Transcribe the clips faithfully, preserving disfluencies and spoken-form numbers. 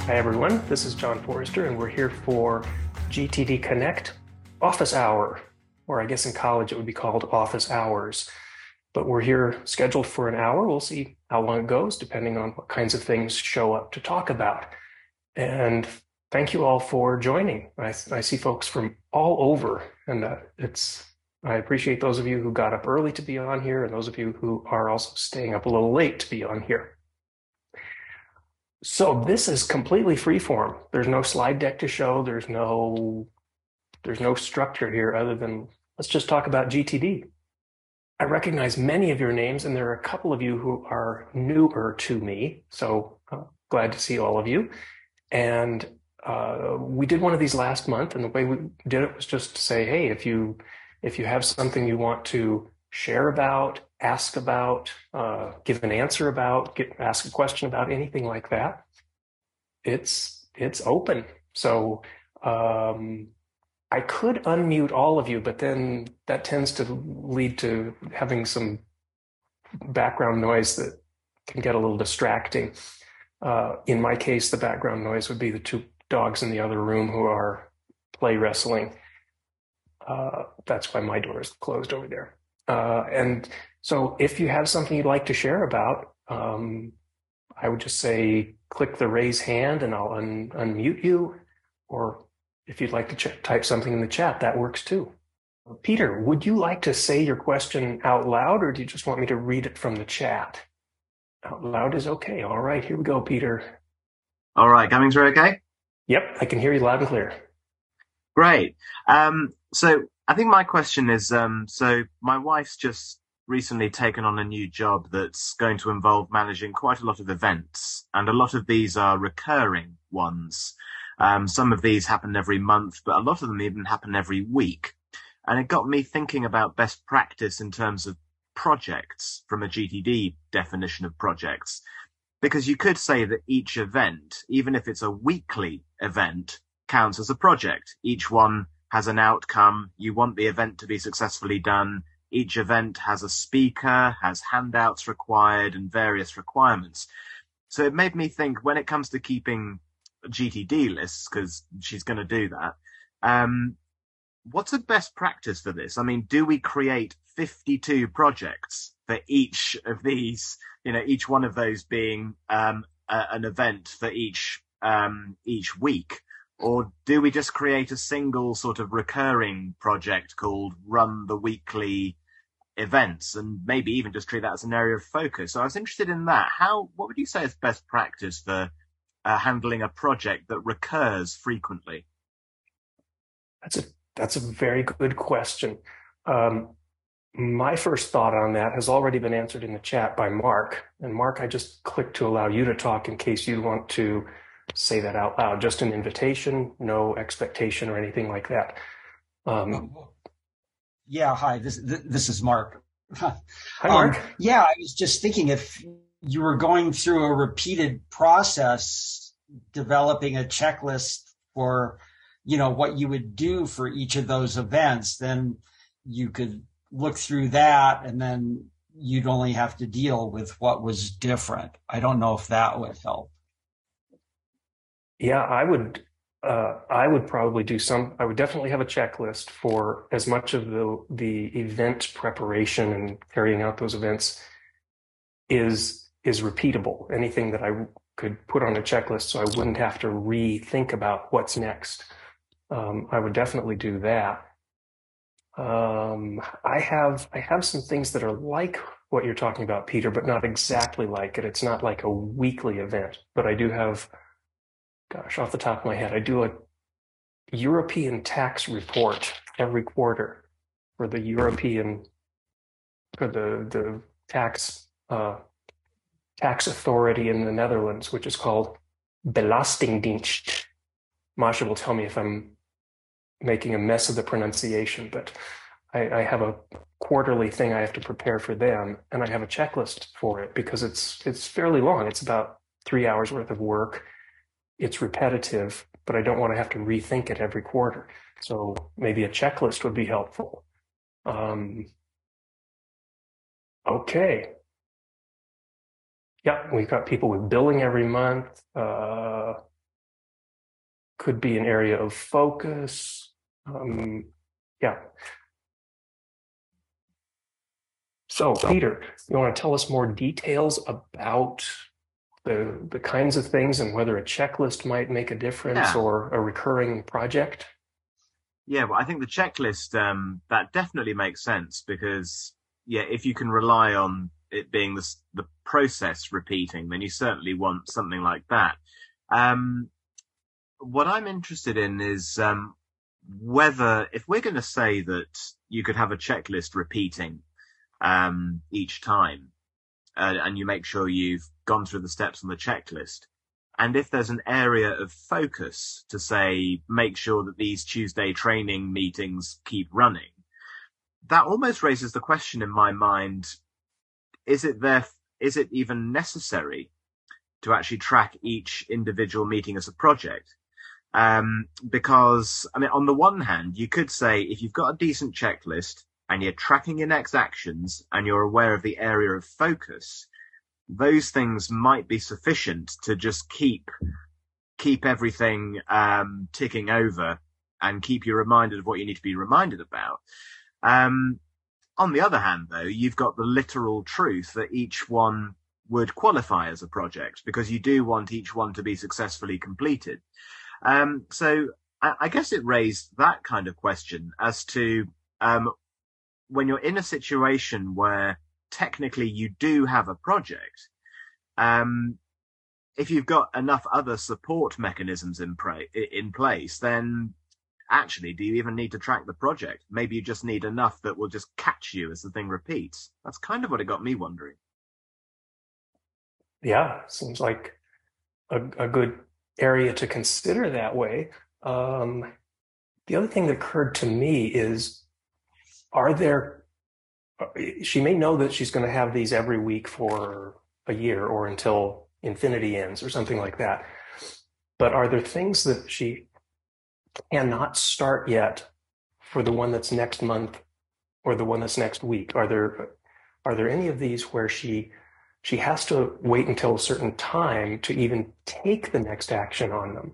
Hi, everyone. This is John Forrester, and we're here for G T D Connect Office Hour, or I guess in college it would be called Office Hours. But we're here scheduled for an hour. We'll see how long it goes, depending on what kinds of things show up to talk about. And thank you all for joining. I, I see folks from all over, and uh, it's I appreciate those of you who got up early to be on here, and those of you who are also staying up a little late to be on here. So this is completely freeform. There's no slide deck to show. There's no there's no structure here other than let's just talk about G T D. I recognize many of your names, and there are a couple of you who are newer to me. So uh, glad to see all of you. And uh, we did one of these last month, and the way we did it was just to say, hey, if you if you have something you want to share about, ask about, uh, give an answer about, get, ask a question about, anything like that, it's it's open. So um, I could unmute all of you, but then that tends to lead to having some background noise that can get a little distracting. Uh, in my case, the background noise would be the two dogs in the other room who are play wrestling. Uh, that's why my door is closed over there. Uh, and so if you have something you'd like to share about, um, I would just say, click the raise hand and I'll un unmute you. Or if you'd like to type something in the chat, that works too. Peter, would you like to say your question out loud, or do you just want me to read it from the chat? Out loud is okay. All right, here we go, Peter. All right, coming through okay? Yep, I can hear you loud and clear. Great. Um, so I think my question is, um, so my wife's just recently taken on a new job that's going to involve managing quite a lot of events, and a lot of these are recurring ones. Um, some of these happen every month, but a lot of them even happen every week. And it got me thinking about best practice in terms of projects from a G T D definition of projects. Because you could say that each event, even if it's a weekly event, counts as a project. Each one has an outcome. You want the event to be successfully done. Each event has a speaker, has handouts required, and various requirements. So it made me think, when it comes to keeping G T D lists, because she's going to do that, um, what's a best practice for this? I mean, do we create fifty-two projects for each of these, you know, each one of those being um, a, an event for each um, each week? Or do we just create a single sort of recurring project called Run the Weekly Events, and maybe even just treat that as an area of focus? So I was interested in that. How, what would you say is best practice for uh, handling a project that recurs frequently? That's a that's a very good question. Um, my first thought on that has already been answered in the chat by Mark. And Mark, I just clicked to allow you to talk in case you want to say that out loud. Just an invitation, no expectation or anything like that. Um, Oh, yeah, hi, this this is Mark. hi, Um, Mark. yeah, I was just thinking, if you were going through a repeated process, developing a checklist for, you know, what you would do for each of those events, then you could look through that and then you'd only have to deal with what was different. I don't know if that would help. Yeah, I would. Uh, I would probably do some. I would definitely have a checklist for as much of the the event preparation and carrying out those events is is repeatable. Anything that I could put on a checklist, so I wouldn't have to rethink about what's next. Um, I would definitely do that. Um, I have I have some things that are like what you're talking about, Peter, but not exactly like it. It's not like a weekly event, but I do have, gosh, off the top of my head, I do a European tax report every quarter for the European, for the the tax uh, tax authority in the Netherlands, which is called Belastingdienst. Masha will tell me if I'm making a mess of the pronunciation, but I, I have a quarterly thing I have to prepare for them, and I have a checklist for it because it's it's fairly long. It's about three hours worth of work. It's repetitive, but I don't want to have to rethink it every quarter. So maybe a checklist would be helpful. Um, okay. Yeah, we've got people with billing every month. Uh, could be an area of focus. Um, yeah. So, Peter, you want to tell us more details about the the kinds of things and whether a checklist might make a difference Yeah. or a recurring project? Yeah, well, I think the checklist, um, that definitely makes sense because, yeah, if you can rely on it being the, s- the process repeating, then you certainly want something like that. Um, what I'm interested in is, um, whether, if we're going to say that you could have a checklist repeating, um, each time, uh, and you make sure you've gone through the steps on the checklist. And if there's an area of focus to say, make sure that these Tuesday training meetings keep running, that almost raises the question in my mind, is it there, is it even necessary to actually track each individual meeting as a project? Um, because, I mean, on the one hand, you could say if you've got a decent checklist and you're tracking your next actions and you're aware of the area of focus, those things might be sufficient to just keep keep everything um, ticking over and keep you reminded of what you need to be reminded about. Um, on the other hand, though, you've got the literal truth that each one would qualify as a project because you do want each one to be successfully completed. Um, so I, I guess it raised that kind of question as to um, when you're in a situation where technically you do have a project, um, if you've got enough other support mechanisms in, pra- in place, then actually, do you even need to track the project? Maybe you just need enough that will just catch you as the thing repeats. That's kind of what it got me wondering. Yeah, seems like a, a good area to consider that way. Um, the other thing that occurred to me is, are there, she may know that she's going to have these every week for a year or until infinity ends or something like that. But are there things that she cannot start yet for the one that's next month or the one that's next week? Are there are there any of these where she she has to wait until a certain time to even take the next action on them?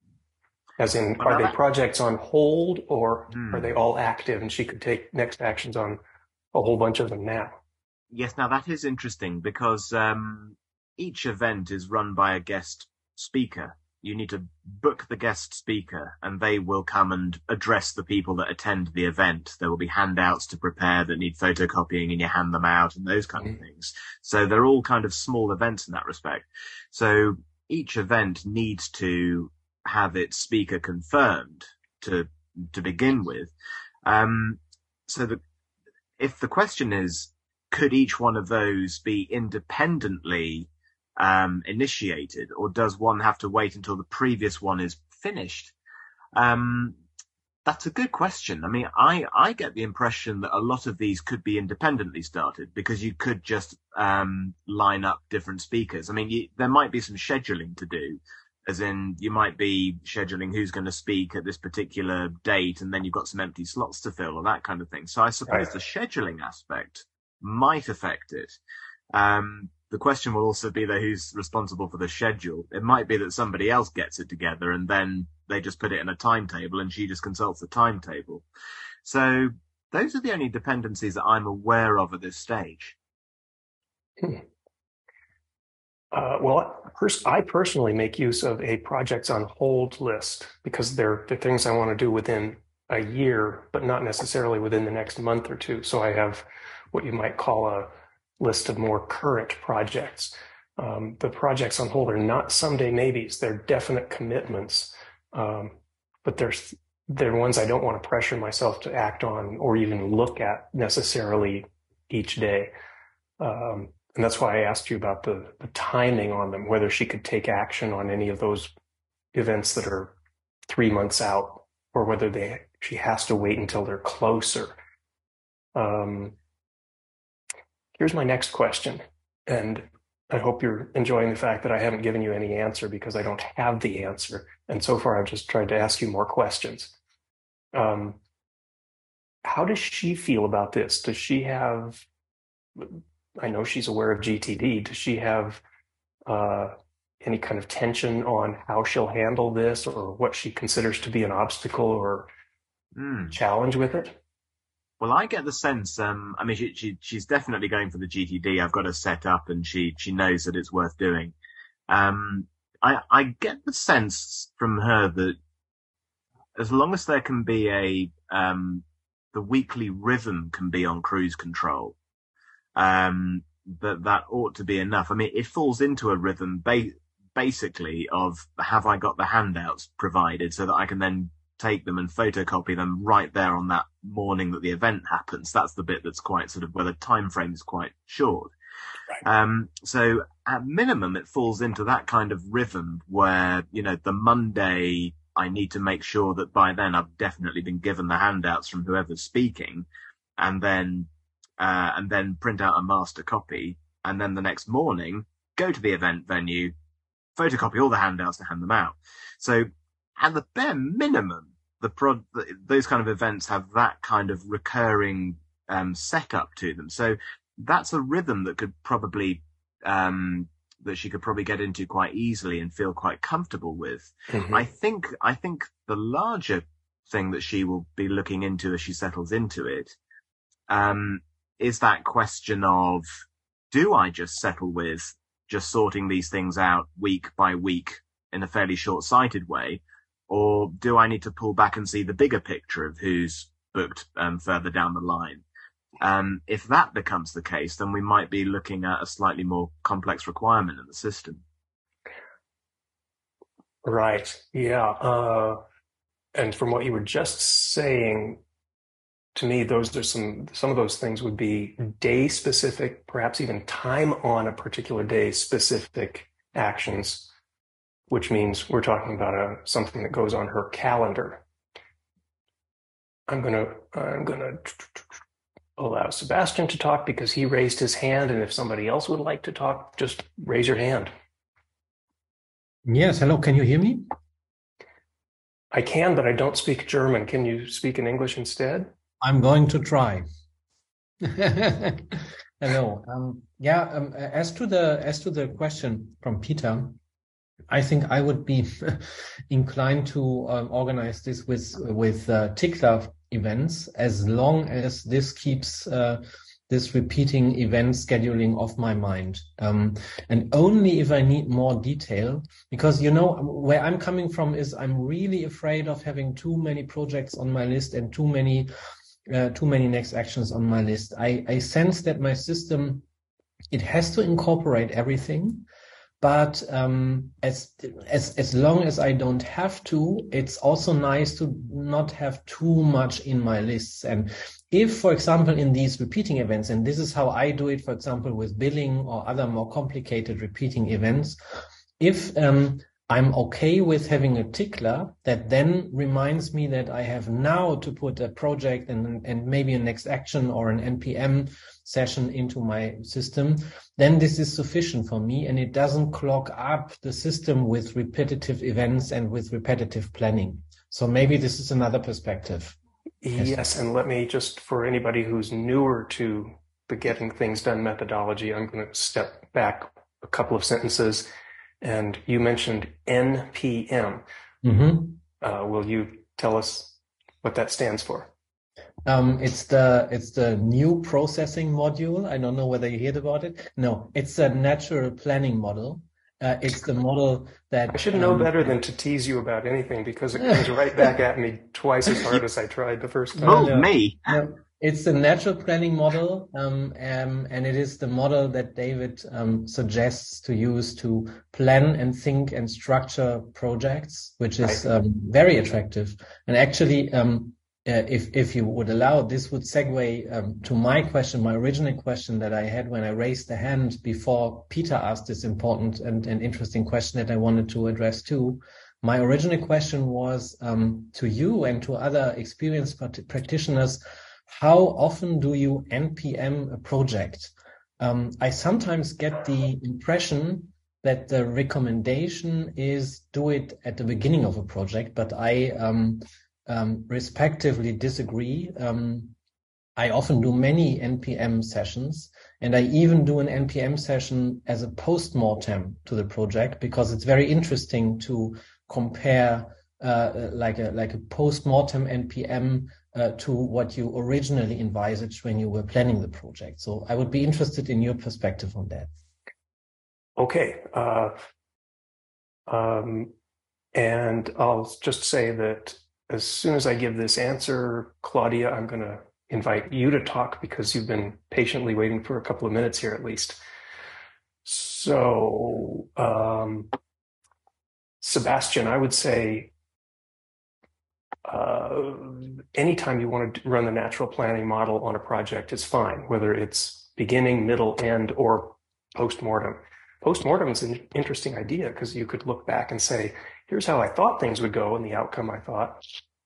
As in, Well, are now they that, projects on hold or are they hmm. all active and she could take next actions on a whole bunch of them now? Yes, now that is interesting because um, each event is run by a guest speaker. You need to book the guest speaker and they will come and address the people that attend the event. There will be handouts to prepare that need photocopying and you hand them out and those kind of Mm-hmm. things. So they're all kind of small events in that respect. So each event needs to have its speaker confirmed to to begin with. Um, so that if the question is, could each one of those be independently um, initiated, or does one have to wait until the previous one is finished? Um, that's a good question. I mean, I, I get the impression that a lot of these could be independently started because you could just um, line up different speakers. I mean, you, there might be some scheduling to do, as in you might be scheduling who's going to speak at this particular date, and then you've got some empty slots to fill or that kind of thing. So I suppose Right. the scheduling aspect might affect it. Um, the question will also be though who's responsible for the schedule. It might be that somebody else gets it together and then they just put it in a timetable and she just consults the timetable. So those are the only dependencies that I'm aware of at this stage. Hmm. Uh, well, pers- I personally make use of a projects on hold list because they're the things I want to do within a year, but not necessarily within the next month or two. So I have what you might call a list of more current projects. Um, the projects on hold are not someday maybes; they're definite commitments. Um, but there's they're ones I don't want to pressure myself to act on or even look at necessarily each day. Um, and that's why I asked you about the, the timing on them, whether she could take action on any of those events that are three months out, or whether they she has to wait until they're closer. Um, here's my next question, and I hope you're enjoying the fact that I haven't given you any answer because I don't have the answer. And so far, I've just tried to ask you more questions. Um, how does she feel about this? Does she have, I know she's aware of G T D. Does she have uh, any kind of tension on how she'll handle this or what she considers to be an obstacle or Mm. challenge with it? Well, I get the sense, um, I mean, she, she, she's definitely going for the G T D. I've got her set up and she, she knows that it's worth doing. Um, I, I get the sense from her that as long as there can be a, um, the weekly rhythm can be on cruise control, um, that that ought to be enough. I mean, it falls into a rhythm ba- basically of have I got the handouts provided so that I can then take them and photocopy them right there on that morning that the event happens. That's the bit that's quite sort of where the time frame is quite short. Right. Um, so at minimum, it falls into that kind of rhythm where, you know, the Monday, I need to make sure that by then I've definitely been given the handouts from whoever's speaking, and then, uh, and then print out a master copy. And then the next morning, go to the event venue, photocopy all the handouts to hand them out. So at the bare minimum, the pro- those kind of events have that kind of recurring, um, setup to them. So that's a rhythm that could probably, um, that she could probably get into quite easily and feel quite comfortable with. Mm-hmm. I think, I think the larger thing that she will be looking into as she settles into it, um, is that question of, do I just settle with just sorting these things out week by week in a fairly short-sighted way? Or do I need to pull back and see the bigger picture of who's booked, um, further down the line? Um, if that becomes the case, then we might be looking at a slightly more complex requirement in the system. Right. Yeah. Uh, and from what you were just saying, to me, those are some, some of those things would be day specific, perhaps even time on a particular day specific actions, which means we're talking about a, something that goes on her calendar. I'm going to, I'm going to allow Sebastian to talk because he raised his hand. And if somebody else would like to talk, just raise your hand. Yes. Hello. Can you hear me? I can, but I don't speak German. Can you speak in English instead? I'm going to try. Hello. Um, yeah. Um, as to the as to the question from Peter, I think I would be inclined to um, organize this with with uh, Tickler events, as long as this keeps uh, this repeating event scheduling off my mind. Um, and only if I need more detail, because, you know, where I'm coming from is I'm really afraid of having too many projects on my list and too many uh, too many next actions on my list. I, I sense that my system, it has to incorporate everything. But um, as as as long as I don't have to, it's also nice to not have too much in my lists. And if, for example, in these repeating events, and this is how I do it, for example, with billing or other more complicated repeating events, if um, I'm okay with having a tickler that then reminds me that I have now to put a project and and maybe a next action or an N P M session into my system, then this is sufficient for me, and it doesn't clog up the system with repetitive events and with repetitive planning. So maybe this is another perspective. Yes, and let me just, for anybody who's newer to the getting things done methodology, I'm going to step back a couple of sentences. And you mentioned N P M. Mm-hmm. Uh, will you tell us what that stands for? Um, it's the it's the new processing module. I don't know whether you heard about it. No, it's a natural planning model. Uh, it's the model that I should know um, better than to tease you about anything, because it comes right back at me twice as hard as I tried the first time. Oh, no, me. No, it's the natural planning model, um, um, and it is the model that David um, suggests to use to plan and think and structure projects, which is right. um, very attractive. And actually, um, Uh, if if you would allow, this would segue um, to my question, my original question that I had when I raised the hand before Peter asked this important and, and interesting question that I wanted to address too. My original question was um, to you and to other experienced practitioners, how often do you N P M a project? Um, I sometimes get the impression that the recommendation is do it at the beginning of a project, but I um, Um, respectively disagree. Um, I often do many N P M sessions, and I even do an N P M session as a post-mortem to the project, because it's very interesting to compare uh, like a like a post-mortem N P M uh, to what you originally envisaged when you were planning the project. So I would be interested in your perspective on that. Okay. Uh, um, and I'll just say that as soon as I give this answer, Claudia, I'm going to invite you to talk because you've been patiently waiting for a couple of minutes here at least. So, um, Sebastian, I would say uh, anytime you want to run the natural planning model on a project is fine, whether it's beginning, middle, end, or post-mortem. Post-mortem is an interesting idea because you could look back and say, here's how I thought things would go and the outcome I thought.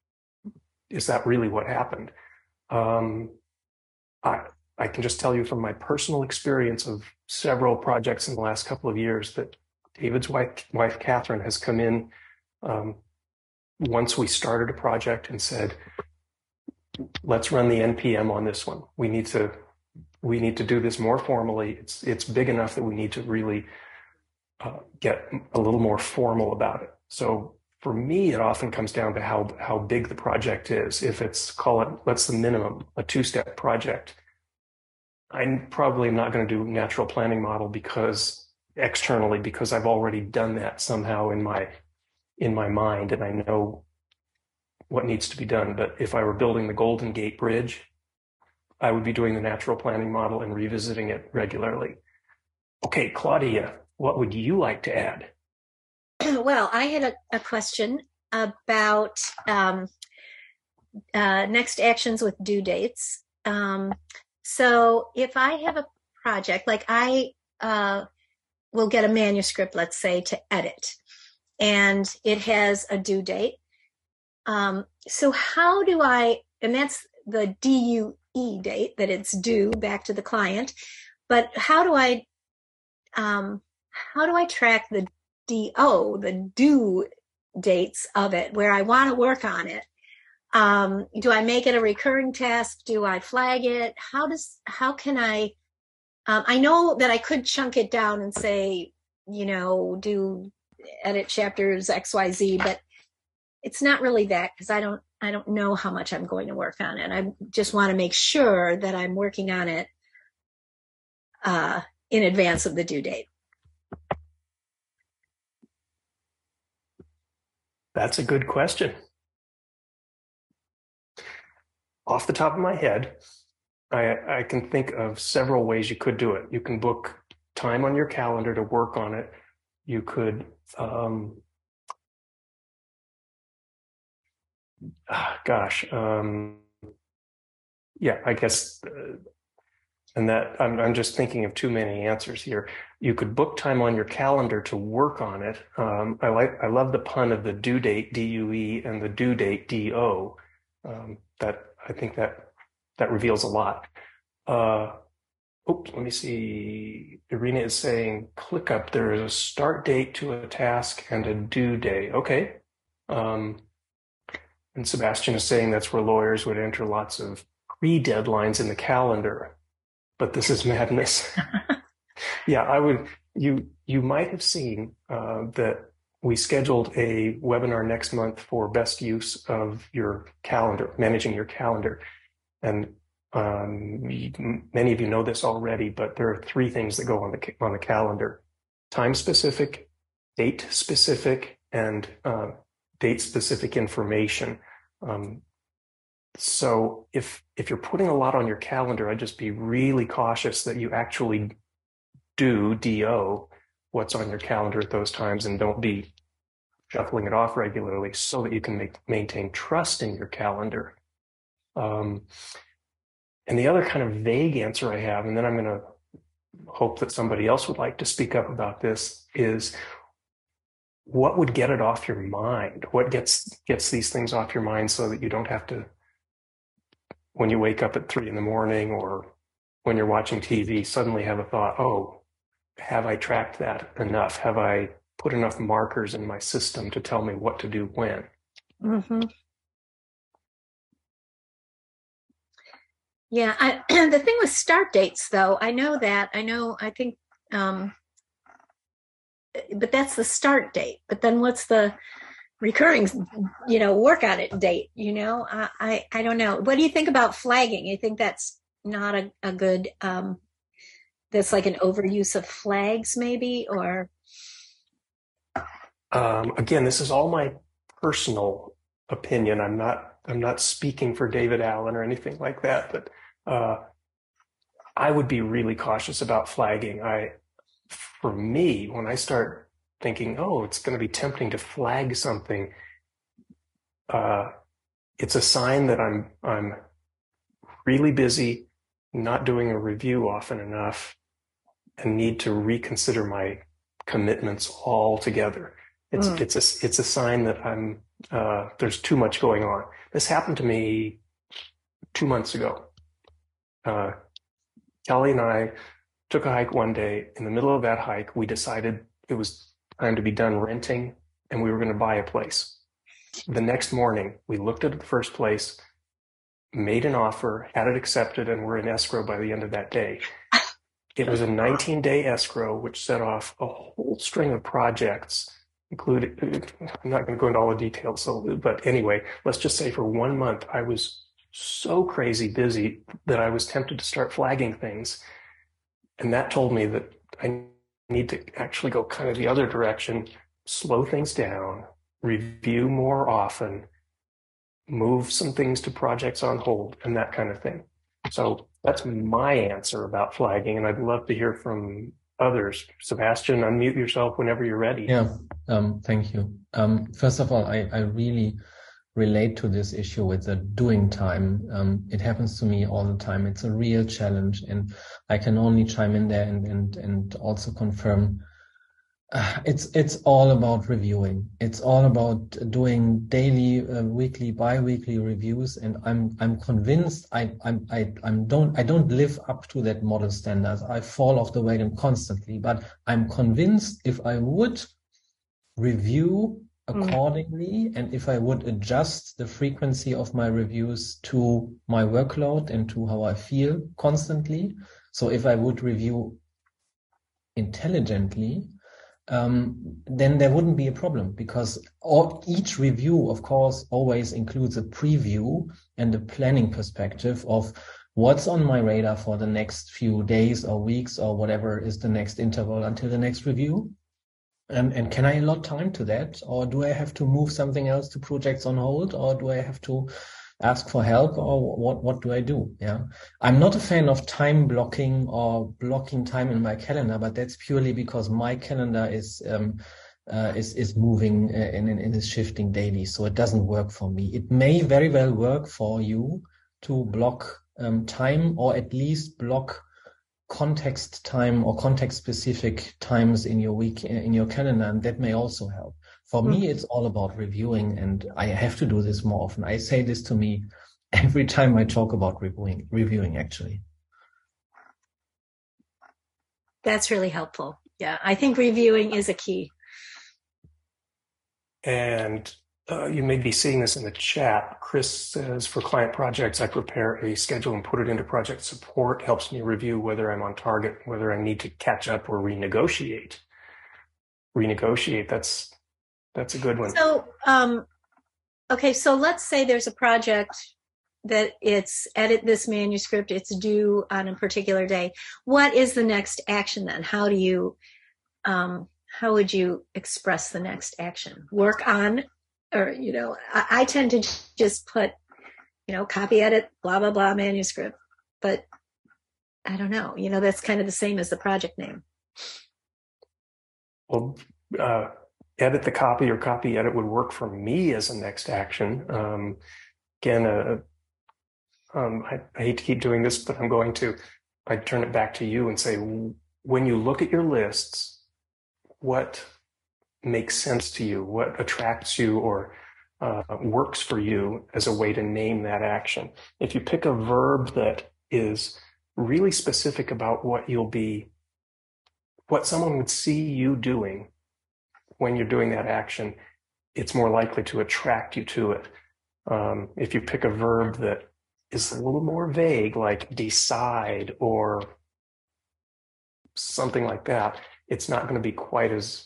Is that really what happened? Um, I, I can just tell you from my personal experience of several projects in the last couple of years that David's wife, wife Catherine, has come in um, once we started a project and said, let's run the N P M on this one. We need to we need to do this more formally. It's it's big enough that we need to really uh, get a little more formal about it. So for me, it often comes down to how how big the project is. If it's, call it, what's the minimum, a two-step project, I'm probably not going to do natural planning model because externally, because I've already done that somehow in my in my mind and I know what needs to be done. But if I were building the Golden Gate Bridge, I would be doing the natural planning model and revisiting it regularly. Okay, Claudia, what would you like to add? Well, I had a, a question about um, uh, next actions with due dates. Um, so if I have a project, like I uh, will get a manuscript, let's say, to edit, and it has a due date. Um, so how do I, and that's the D U E date that it's due back to the client, but how do I, um, how do I track the D O, the due dates of it, where I want to work on it? Um, do I make it a recurring task? Do I flag it? How does, how can I, um, I know that I could chunk it down and say, you know, do edit chapters X Y Z, but it's not really that, because I don't, I don't know how much I'm going to work on it. I just want to make sure that I'm working on it uh, in advance of the due date. That's a good question. Off the top of my head, I, I can think of several ways you could do it. You can book time on your calendar to work on it. You could, um, ah, gosh, um, yeah, I guess, uh, and that I'm, I'm just thinking of too many answers here. You could book time on your calendar to work on it. Um, I like, I love the pun of the due date, D U E, and the due date, D O. Um, that, I think that, that reveals a lot. Uh, oops, let me see. Irina is saying, ClickUp, there is a start date to a task and a due date. Okay. Um, and Sebastian is saying that's where lawyers would enter lots of pre-deadlines in the calendar. But this is madness. Yeah, I would, you, you might have seen uh, that we scheduled a webinar next month for best use of your calendar, managing your calendar. And um, many of you know this already, but there are three things that go on the, on the calendar: time specific, date specific, and uh, date specific information. Um, So if if you're putting a lot on your calendar, I'd just be really cautious that you actually do D O what's on your calendar at those times, and don't be shuffling it off regularly so that you can make, maintain trust in your calendar. Um, and the other kind of vague answer I have, and then I'm going to hope that somebody else would like to speak up about this, is what would get it off your mind? What gets gets these things off your mind so that you don't have to, when you wake up at three in the morning or when you're watching T V, suddenly have a thought, oh, have I tracked that enough? Have I put enough markers in my system to tell me what to do when? Mm-hmm. Yeah. I, the thing with start dates, though, I know that. I know. I think. Um, but that's the start date. But then what's the recurring, you know, work on it date? You know, I, I, I don't know. What do you think about flagging? You think that's not a, a good, um, that's like an overuse of flags maybe, or? Um, again, this is all my personal opinion. I'm not, I'm not speaking for David Allen or anything like that, but, uh, I would be really cautious about flagging. I, for me, when I start thinking, oh, it's going to be tempting to flag something, uh, it's a sign that I'm I'm really busy, not doing a review often enough, and need to reconsider my commitments altogether. It's mm. it's a it's a sign that I'm uh, there's too much going on. This happened to me two months ago. Uh, Kelly and I took a hike one day. In the middle of that hike, we decided it was time to be done renting, and we were going to buy a place. The next morning, we looked at the first place, made an offer, had it accepted, and we're in escrow by the end of that day. It was a nineteen-day escrow, which set off a whole string of projects, including, I'm not going to go into all the details, so, but anyway, let's just say for one month, I was so crazy busy that I was tempted to start flagging things. And that told me that I need to actually go kind of the other direction, slow things down, review more often, move some things to projects on hold, and that kind of thing. So that's my answer about flagging, and I'd love to hear from others. Sebastian, unmute yourself whenever you're ready. Yeah, um, thank you. Um, first of all, I, I really relate to this issue with the doing time. Um, it happens to me all the time. It's a real challenge, and I can only chime in there and and and also confirm. Uh, it's it's all about reviewing. It's all about doing daily, uh, weekly, bi-weekly reviews, and I'm I'm convinced I I'm I I'm don't I don't live up to that model standard. I fall off the wagon constantly, but I'm convinced if I would review accordingly, and if I would adjust the frequency of my reviews to my workload and to how I feel constantly, so if I would review intelligently, um, then there wouldn't be a problem, because all, each review, of course, always includes a preview and a planning perspective of what's on my radar for the next few days or weeks or whatever is the next interval until the next review. Um, and can I allot time to that? Or do I have to move something else to projects on hold? Or do I have to ask for help? Or what, what do I do? Yeah. I'm not a fan of time blocking or blocking time in my calendar, but that's purely because my calendar is, um, uh, is, is moving uh, and, and is shifting daily. So it doesn't work for me. It may very well work for you to block, um, time, or at least block context time or context specific times in your week, in your calendar, and that may also help. For mm-hmm. me, it's all about reviewing, and I have to do this more often. I say this to me every time I talk about reviewing, reviewing actually. That's really helpful. Yeah, I think reviewing is a key. And uh, you may be seeing this in the chat. Chris says, for client projects, I prepare a schedule and put it into project support. Helps me review whether I'm on target, whether I need to catch up or renegotiate. Renegotiate, that's that's a good one. So, um, okay, so let's say there's a project that it's edit this manuscript, it's due on a particular day. What is the next action then? How do you, um, how would you express the next action? Work on, or, you know, I, I tend to just put, you know, copy edit, blah, blah, blah, manuscript. But I don't know, you know, that's kind of the same as the project name. Well, uh, edit the copy or copy edit would work for me as a next action. Um, again, uh, um, I, I hate to keep doing this, but I'm going to. I'd turn it back to you and say, when you look at your lists, what makes sense to you, what attracts you or uh, works for you as a way to name that action. If you pick a verb that is really specific about what you'll be, what someone would see you doing when you're doing that action, it's more likely to attract you to it. Um, if you pick a verb that is a little more vague, like decide or something like that, it's not going to be quite as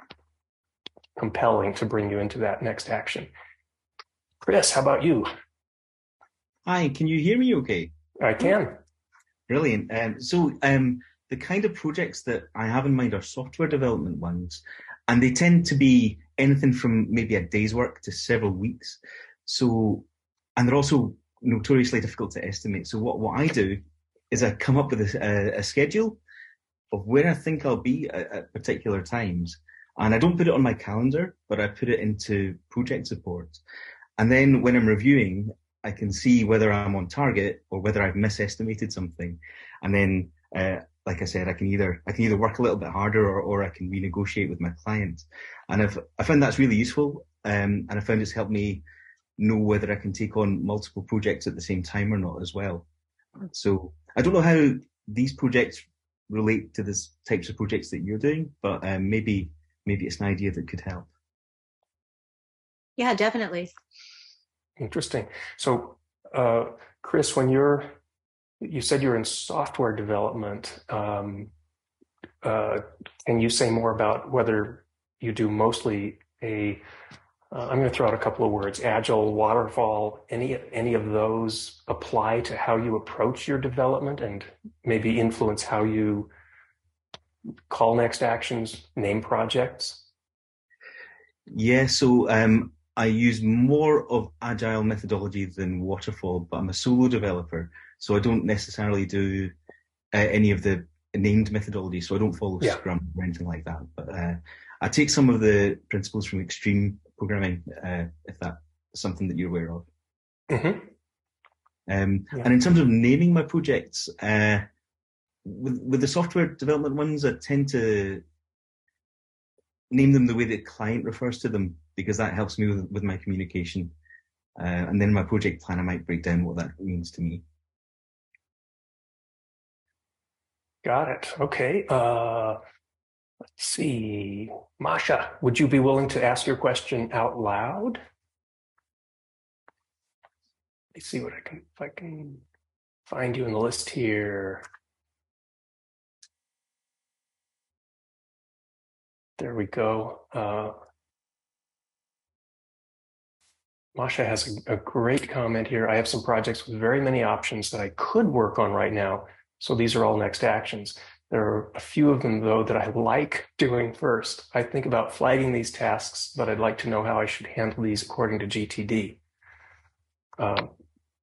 compelling to bring you into that next action. Chris, how about you? Hi, can you hear me okay? I can. Brilliant. Um, so um, the kind of projects that I have in mind are software development ones, and they tend to be anything from maybe a day's work to several weeks. So, and they're also notoriously difficult to estimate. So what, what I do is I come up with a, a, a schedule of where I think I'll be at, at particular times. And I don't put it on my calendar, but I put it into project support. And then when I'm reviewing, I can see whether I'm on target or whether I've misestimated something. And then, uh, like I said, I can either I can either work a little bit harder or, or I can renegotiate with my client. And I've I found that's really useful. Um, and I found it's helped me know whether I can take on multiple projects at the same time or not as well. So I don't know how these projects relate to the types of projects that you're doing, but um, maybe maybe it's an idea that could help. Yeah, definitely. Interesting. So, uh, Chris, when you're, you said you're in software development. Um, uh, can you say more about whether you do mostly a, uh, I'm going to throw out a couple of words, agile, waterfall, any, any of those apply to how you approach your development and maybe influence how you call next actions, name projects? Yeah, so um, I use more of agile methodology than waterfall, but I'm a solo developer, so I don't necessarily do uh, any of the named methodology, so I don't follow yeah. Scrum or anything like that. But uh, I take some of the principles from extreme programming, uh, if that's something that you're aware of. Mm-hmm. Um, yeah. And in terms of naming my projects, uh, with, with the software development ones, I tend to name them the way the client refers to them, because that helps me with, with my communication. Uh, and then my project plan, I might break down what that means to me. Got it. Okay. Uh, let's see. Masha, would you be willing to ask your question out loud? Let me see what I can, if I can find you in the list here. There we go. Uh, Masha has a, a great comment here. I have some projects with very many options that I could work on right now. So these are all next actions. There are a few of them, though, that I like doing first. I think about flagging these tasks, but I'd like to know how I should handle these according to G T D. Um,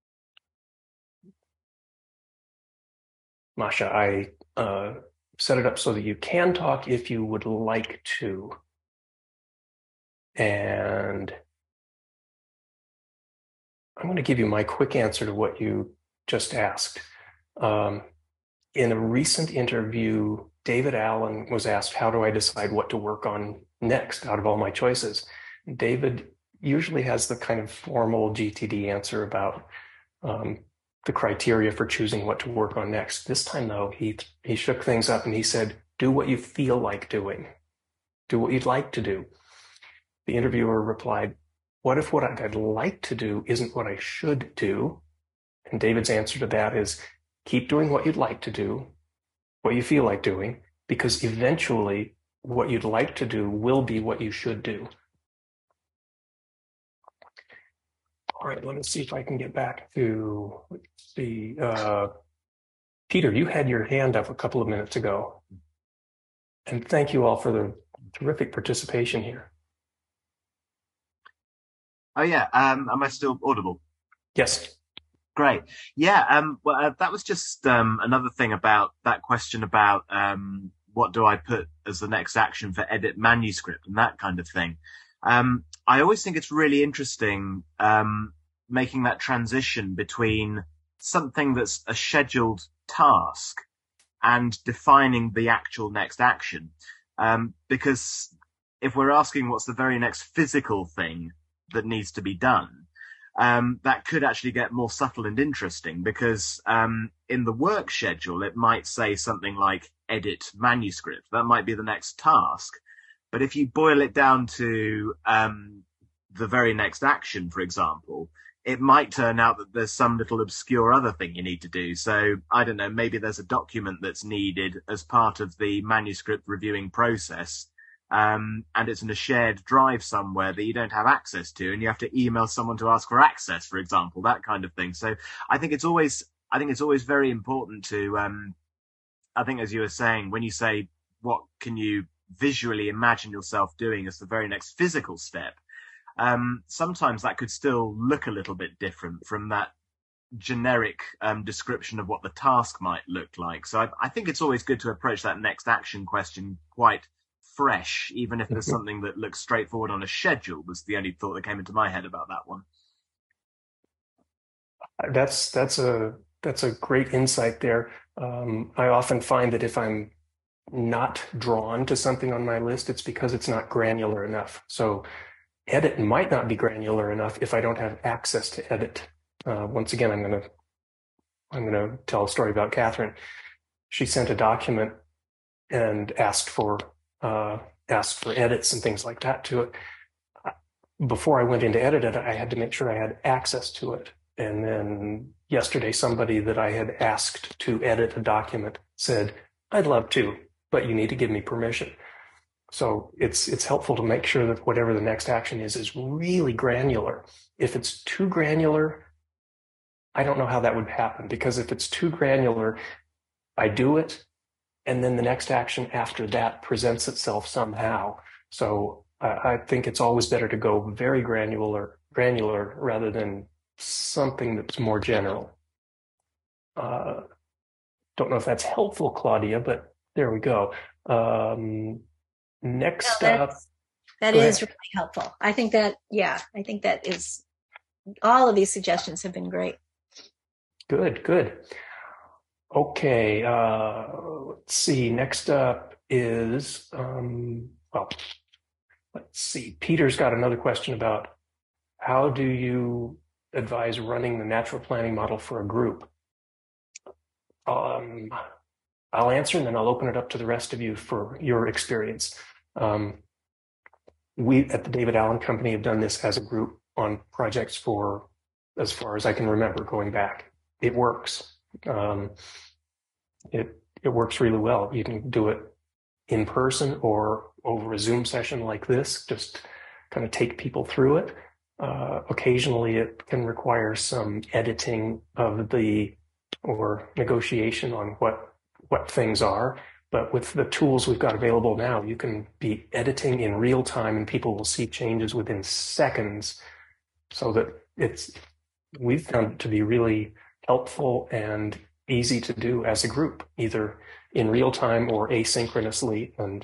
Masha, I uh, set it up so that you can talk if you would like to. And I'm going to give you my quick answer to what you just asked. Um, in a recent interview, David Allen was asked, how do I decide what to work on next out of all my choices? David usually has the kind of formal G T D answer about um, the criteria for choosing what to work on next. This time, though, he, he shook things up and he said, do what you feel like doing. Do what you'd like to do. The interviewer replied, what if what I'd like to do isn't what I should do? And David's answer to that is, keep doing what you'd like to do, what you feel like doing, because eventually what you'd like to do will be what you should do. All right, let me see if I can get back to, let's see, uh, Peter, you had your hand up a couple of minutes ago. And thank you all for the terrific participation here. Oh yeah, um, am I still audible? Yes. Great. Yeah, um, well, uh, that was just um, another thing about that question about um, what do I put as the next action for edit manuscript and that kind of thing. Um, I always think it's really interesting um, making that transition between something that's a scheduled task and defining the actual next action. Um, because if we're asking what's the very next physical thing that needs to be done, Um, that could actually get more subtle and interesting, because um, in the work schedule, it might say something like edit manuscript. That might be the next task. But if you boil it down to um, the very next action, for example, it might turn out that there's some little obscure other thing you need to do. So I don't know, maybe there's a document that's needed as part of the manuscript reviewing process. Um, and it's in a shared drive somewhere that you don't have access to, and you have to email someone to ask for access, for example, that kind of thing. So I think it's always, I think it's always very important to, um, I think as you were saying, when you say, what can you visually imagine yourself doing as the very next physical step? Um, sometimes that could still look a little bit different from that generic um, description of what the task might look like. So I, I think it's always good to approach that next action question quite fresh, even if there's something that looks straightforward on a schedule, was the only thought that came into my head about that one. That's that's a that's a great insight there. Um, I often find that if I'm not drawn to something on my list, it's because it's not granular enough. So edit might not be granular enough if I don't have access to edit. Uh, once again, I'm gonna I'm gonna tell a story about Catherine. She sent a document and asked for uh, asked for edits and things like that to it. Before I went in to edit it, I had to make sure I had access to it. And then yesterday, somebody that I had asked to edit a document said, "I'd love to, but you need to give me permission." So it's it's helpful to make sure that whatever the next action is is really granular. If it's too granular, I don't know how that would happen, because if it's too granular, I do it, and then the next action after that presents itself somehow. So I, I think it's always better to go very granular, granular rather than something that's more general. Uh, don't know if that's helpful, Claudia, but there we go. Um, next no, up. That is really helpful. I think that, yeah, I think that is, all of these suggestions have been great. Good, good. Okay, uh, let's see. Next up is, um, well, let's see. Peter's got another question about how do you advise running the natural planning model for a group? Um, I'll answer and then I'll open it up to the rest of you for your experience. Um, we at the David Allen Company have done this as a group on projects for as far as I can remember going back. It works. Um, it it works really well. You can do it in person or over a Zoom session like this, just kind of take people through it. Uh, occasionally it can require some editing of the or negotiation on what what things are. But with the tools we've got available now, you can be editing in real time and people will see changes within seconds, so that it's, we've found it to be really helpful and easy to do as a group, either in real time or asynchronously. And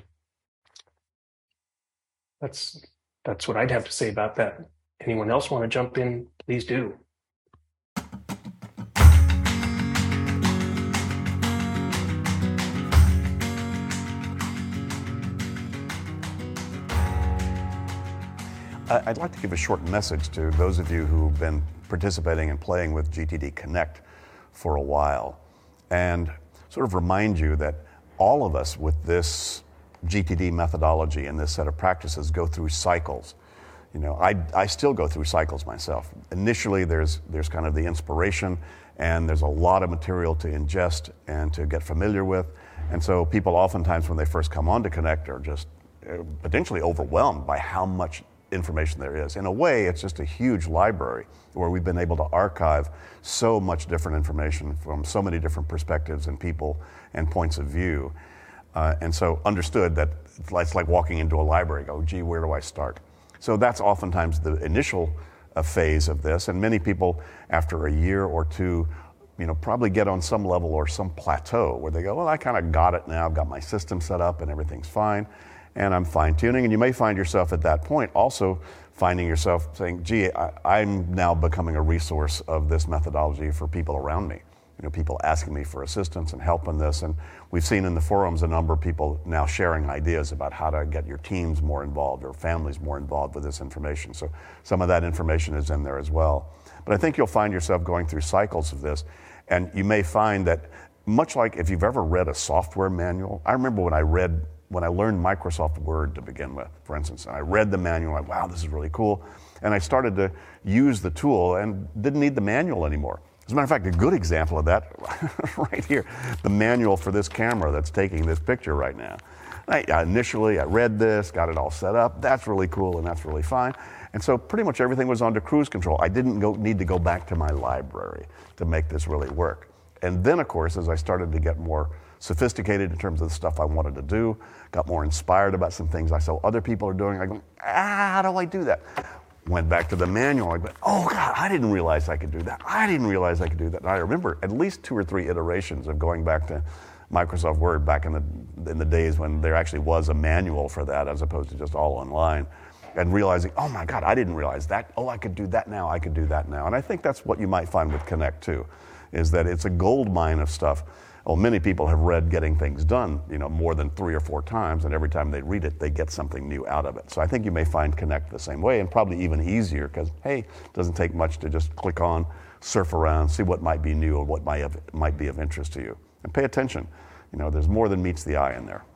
that's, that's what I'd have to say about that. Anyone else want to jump in? Please do. I'd like to give a short message to those of you who've been participating and playing with G T D Connect for a while, and sort of remind you that all of us with this G T D methodology and this set of practices go through cycles. You know, I, I still go through cycles myself. Initially, there's there's kind of the inspiration, and there's a lot of material to ingest and to get familiar with, and so people oftentimes when they first come on to Connect are just potentially overwhelmed by how much information there is. In a way, it's just a huge library where we've been able to archive so much different information from so many different perspectives and people and points of view. Uh, and so understood that it's like walking into a library, go, gee, where do I start? So that's oftentimes the initial uh, phase of this. And many people, after a year or two, you know, probably get on some level or some plateau where they go, well, I kind of got it now. I've got my system set up and everything's fine. And I'm fine-tuning, and you may find yourself at that point also finding yourself saying, gee, I, I'm now becoming a resource of this methodology for people around me. You know, people asking me for assistance and help in this, and we've seen in the forums a number of people now sharing ideas about how to get your teams more involved or families more involved with this information. So some of that information is in there as well. But I think you'll find yourself going through cycles of this, and you may find that much like if you've ever read a software manual, I remember when I read when I learned Microsoft Word to begin with, for instance, and I read the manual, like, wow, this is really cool. And I started to use the tool and didn't need the manual anymore. As a matter of fact, a good example of that right here, the manual for this camera that's taking this picture right now. I, I initially, I read this, got it all set up. That's really cool and that's really fine. And so pretty much everything was under cruise control. I didn't go, need to go back to my library to make this really work. And then, of course, as I started to get more sophisticated in terms of the stuff I wanted to do, got more inspired about some things I saw other people are doing, I go, ah, how do I do that? Went back to the manual. I went, oh God, I didn't realize I could do that. I didn't realize I could do that. And I remember at least two or three iterations of going back to Microsoft Word back in the in the days when there actually was a manual for that as opposed to just all online, and realizing, oh my God, I didn't realize that. Oh, I could do that now. I could do that now. And I think that's what you might find with Connect too, is that it's a gold mine of stuff. Well, many people have read Getting Things Done, you know, more than three or four times, and every time they read it, they get something new out of it. So I think you may find Connect the same way, and probably even easier, because, hey, it doesn't take much to just click on, surf around, see what might be new or what might have, might be of interest to you. And pay attention. You know, there's more than meets the eye in there.